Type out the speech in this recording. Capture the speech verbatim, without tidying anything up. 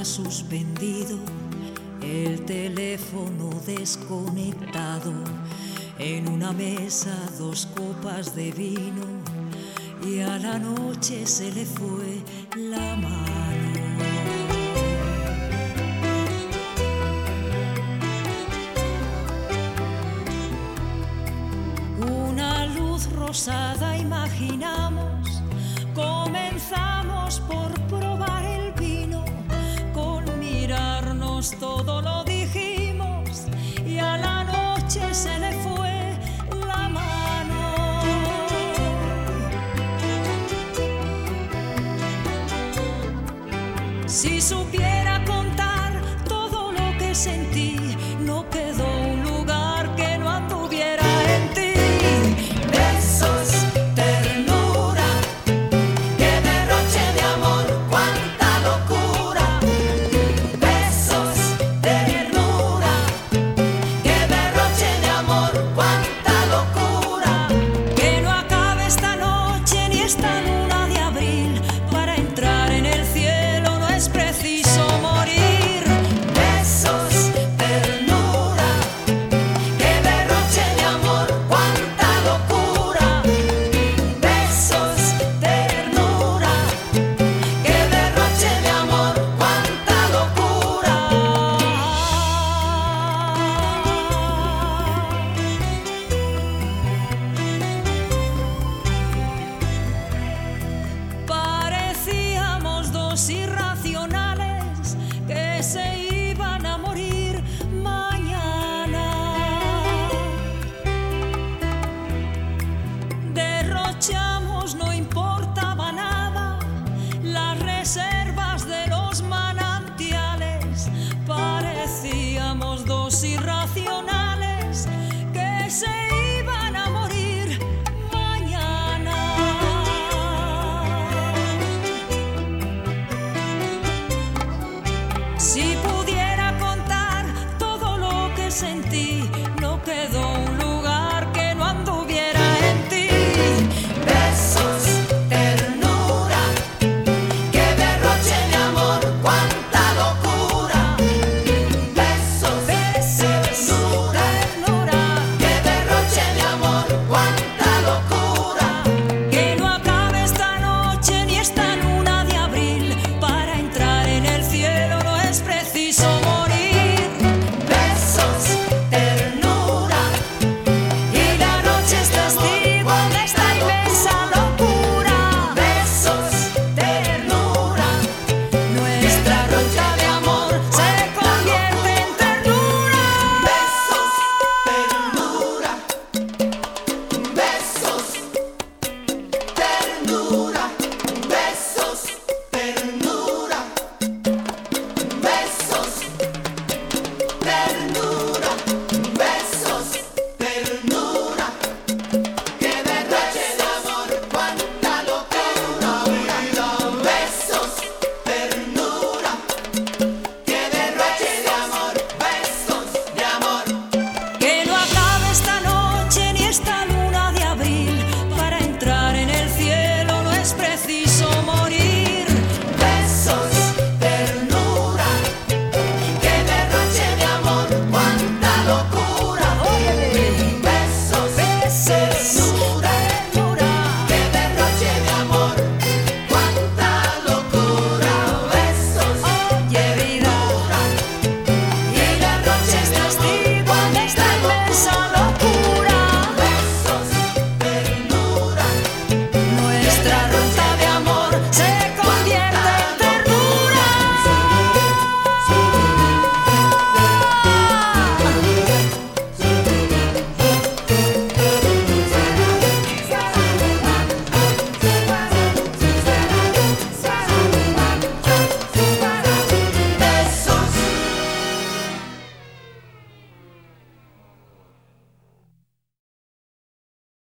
está suspendido, el teléfono desconectado. En una mesa dos copas de vino y a la noche se le fue la mano. Una luz rosada imaginamos, comenzamos por probar el vino, con mirarnos todo lo dijimos y a la noche se le fue la mano. Si supiera contar todo lo que sentí, no quedó un lugar que no anduviera en ti. Besos, ternura, qué derroche de amor, cuánta locura. Besos, ternura, qué derroche de amor, cuánta locura. Que no acabe esta noche ni esta luna de abril, para entrar en el cielo no es preciso morir. Besos, ternura, qué derroche de amor, cuánta locura. Besos, ternura, qué derroche de amor, cuánta locura. Parecíamos dos irmãos